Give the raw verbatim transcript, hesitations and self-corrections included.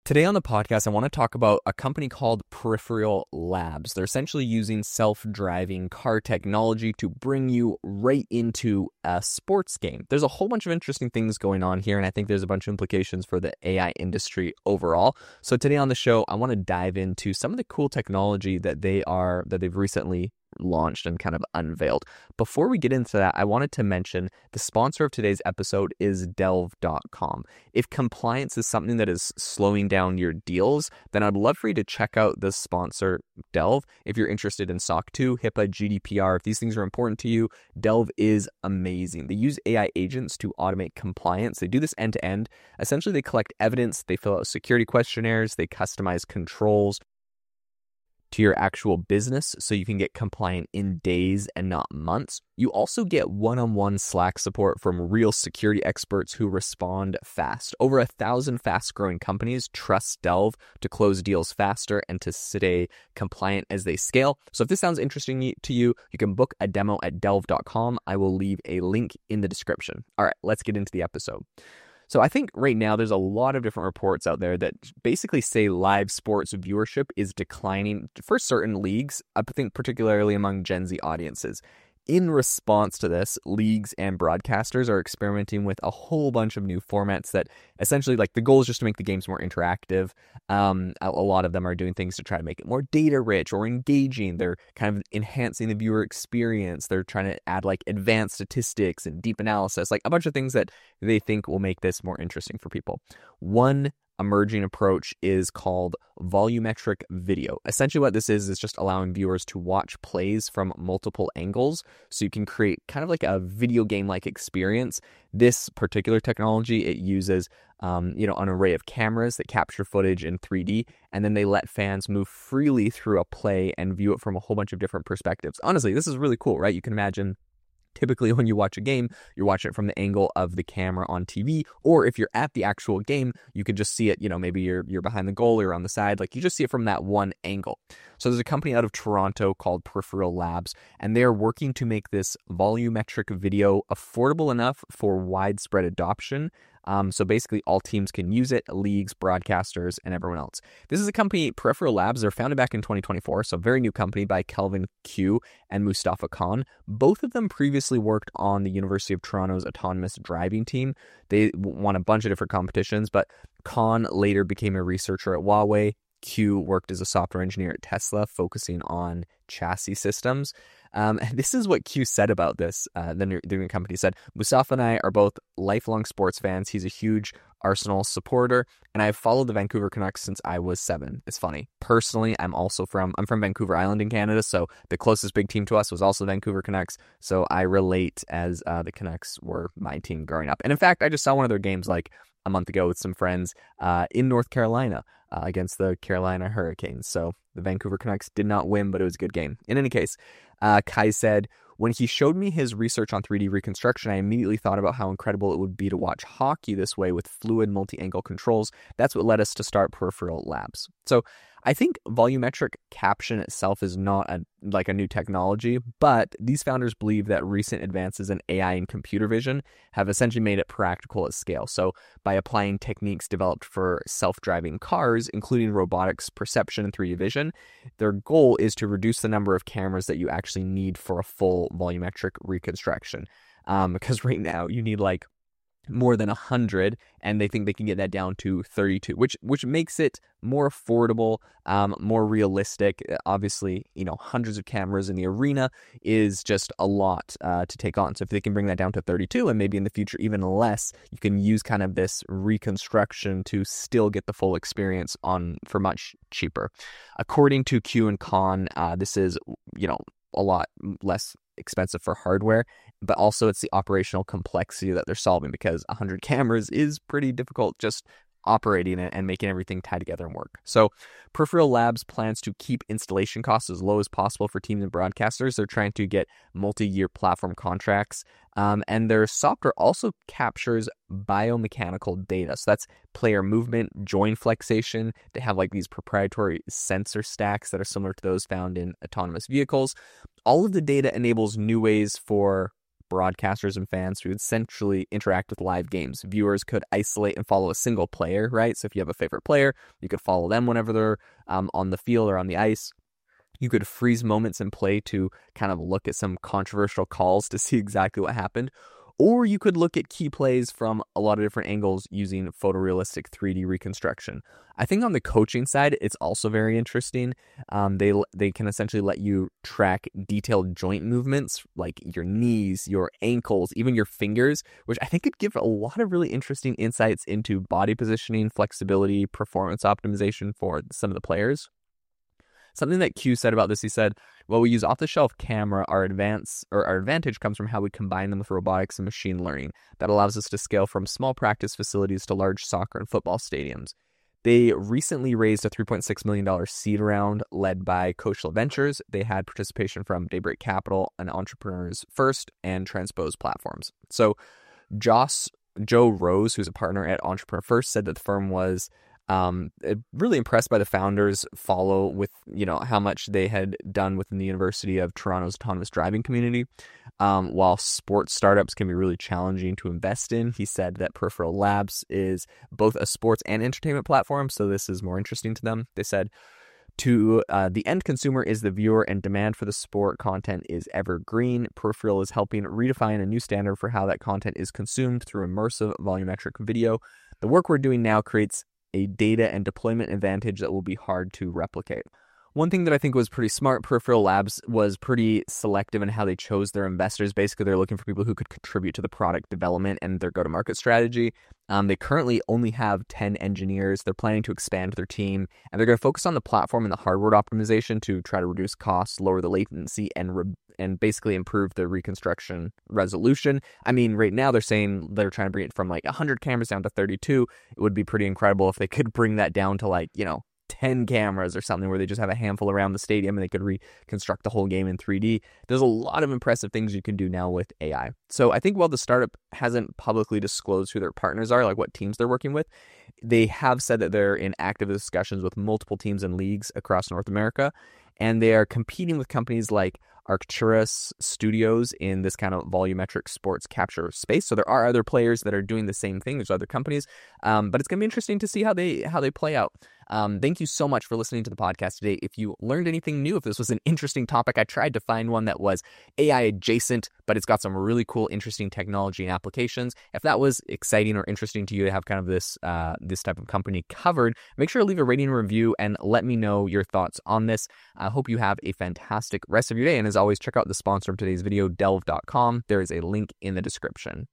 Today on the podcast, I want to talk about a company called Peripheral Labs. They're essentially using self-driving car technology to bring you right into a sports game. There's a whole bunch of interesting things going on here, and I think there's a bunch of implications for the A I industry overall. So today on the show, I want to dive into some of the cool technology that they are that they've recently launched and kind of unveiled. Before we get into that, I wanted to mention the sponsor of today's episode is delve dot com. If compliance is something that is slowing down your deals, then I'd love for you to check out the sponsor, Delve. If you're interested in S O C two, HIPAA, G D P R, if these things are important to you, Delve is amazing. They use A I agents to automate compliance. They do this end to end. Essentially, they collect evidence, they fill out security questionnaires, they customize controls to your actual business so you can get compliant in days and not months. You also get one-on-one Slack support from real security experts who respond fast. Over a thousand fast-growing companies trust Delve to close deals faster and to stay compliant as they scale. So if this sounds interesting to you, you can book a demo at delve dot com. I will leave a link in the description. All right, let's get into the episode. So I think right now there's a lot of different reports out there that basically say live sports viewership is declining for certain leagues, I think particularly among Gen Z audiences. In response to this, leagues and broadcasters are experimenting with a whole bunch of new formats that essentially, like, the goal is just to make the games more interactive. Um, a, a lot of them are doing things to try to make it more data rich or engaging. They're kind of enhancing the viewer experience. They're trying to add like advanced statistics and deep analysis, like a bunch of things that they think will make this more interesting for people. One emerging approach is called volumetric video. Essentially what this is is just allowing viewers to watch plays from multiple angles, so you can create kind of like a video game-like experience. This particular technology, it uses um, you know, an array of cameras that capture footage in three D, and then they let fans move freely through a play and view it from a whole bunch of different perspectives. Honestly, this is really cool, right? You can imagine typically when you watch a game, you're watching it from the angle of the camera on T V, or if you're at the actual game, you could just see it, you know, maybe you're you're behind the goal or on the side, like you just see it from that one angle. So there's a company out of Toronto called Peripheral Labs, and they're working to make this volumetric video affordable enough for widespread adoption. Um, so basically all teams can use it, leagues, broadcasters, and everyone else. This is a company, Peripheral Labs. They're founded back in twenty twenty-four, so very new company by Kelvin Q and Mustafa Khan. Both of them previously worked on the University of Toronto's autonomous driving team. They won a bunch of different competitions, but Khan later became a researcher at Huawei. Q worked as a software engineer at Tesla, focusing on chassis systems. Um, and this is what Q said about this. Uh, the, new, the new company said, Mustafa and I are both lifelong sports fans. He's a huge Arsenal supporter, and I've followed the Vancouver Canucks since I was seven. It's funny. Personally, I'm also from, I'm from Vancouver Island in Canada, so the closest big team to us was also the Vancouver Canucks, so I relate as uh, the Canucks were my team growing up. And in fact, I just saw one of their games like a month ago with some friends uh, in North Carolina uh, against the Carolina Hurricanes. So the Vancouver Canucks did not win, but it was a good game. In any case, uh, Kai said, when he showed me his research on three D reconstruction, I immediately thought about how incredible it would be to watch hockey this way with fluid multi-angle controls. That's what led us to start Peripheral Labs. So I think volumetric caption itself is not a, like a new technology, but these founders believe that recent advances in A I and computer vision have essentially made it practical at scale. So by applying techniques developed for self-driving cars, including robotics, perception, and three D vision, their goal is to reduce the number of cameras that you actually need for a full volumetric reconstruction. Um, because right now you need like more than one hundred, and they think they can get that down to thirty-two, which which makes it more affordable, um, more realistic. Obviously, you know, hundreds of cameras in the arena is just a lot uh, to take on. So if they can bring that down to thirty-two, and maybe in the future even less, you can use kind of this reconstruction to still get the full experience on for much cheaper. According to Q and Khan, uh, this is, you know, a lot less expensive for hardware, but also it's the operational complexity that they're solving, because one hundred cameras is pretty difficult just operating it and making everything tie together and work. So Peripheral Labs plans to keep installation costs as low as possible for teams and broadcasters. They're trying to get multi-year platform contracts, um, and their software also captures biomechanical data. So that's player movement, joint flexation. They have like these proprietary sensor stacks that are similar to those found in autonomous vehicles. All of the data enables new ways for broadcasters and fans to essentially interact with live games. Viewers could isolate and follow a single player, right? So if you have a favorite player, you could follow them whenever they're um, on the field or on the ice. You could freeze moments in play to kind of look at some controversial calls to see exactly what happened. Or you could look at key plays from a lot of different angles using photorealistic three D reconstruction. I think on the coaching side, it's also very interesting. Um, they they can essentially let you track detailed joint movements like your knees, your ankles, even your fingers, which I think could give a lot of really interesting insights into body positioning, flexibility, performance optimization for some of the players. Something that Q said about this, he said, "While we use off-the-shelf camera, our advance or our advantage comes from how we combine them with robotics and machine learning. That allows us to scale from small practice facilities to large soccer and football stadiums." They recently raised a three point six million dollars seed round led by Koshal Ventures. They had participation from Daybreak Capital and Entrepreneurs First and Transpose Platforms. So Joss, Joe Rose, who's a partner at Entrepreneur First, said that the firm was Um, really impressed by the founders' follow with, you know, how much they had done within the University of Toronto's autonomous driving community. Um, while sports startups can be really challenging to invest in, he said that Peripheral Labs is both a sports and entertainment platform, so this is more interesting to them. They said, to uh, the end consumer is the viewer and demand for the sport content is evergreen. Peripheral is helping redefine a new standard for how that content is consumed through immersive volumetric video. The work we're doing now creates a data and deployment advantage that will be hard to replicate. One thing that I think was pretty smart, Peripheral Labs was pretty selective in how they chose their investors. Basically, they're looking for people who could contribute to the product development and their go-to-market strategy. Um, they currently only have ten engineers. They're planning to expand their team, and they're going to focus on the platform and the hardware optimization to try to reduce costs, lower the latency, and re- and basically improve the reconstruction resolution. I mean, right now they're saying they're trying to bring it from like one hundred cameras down to thirty-two. It would be pretty incredible if they could bring that down to like, you know, ten cameras or something where they just have a handful around the stadium and they could reconstruct the whole game in three D. There's a lot of impressive things you can do now with A I. So I think while the startup hasn't publicly disclosed who their partners are, like what teams they're working with, they have said that they're in active discussions with multiple teams and leagues across North America, and they are competing with companies like Arcturus Studios in this kind of volumetric sports capture space. So there are other players that are doing the same thing. There's other companies, um, but it's going to be interesting to see how they how they play out. Um, thank you so much for listening to the podcast today. If you learned anything new, if this was an interesting topic, I tried to find one that was A I adjacent, but it's got some really cool, interesting technology and applications. If that was exciting or interesting to you to have kind of this uh, this type of company covered, make sure to leave a rating and review and let me know your thoughts on this. I hope you have a fantastic rest of your day. And as always, check out the sponsor of today's video, delve dot com. There is a link in the description.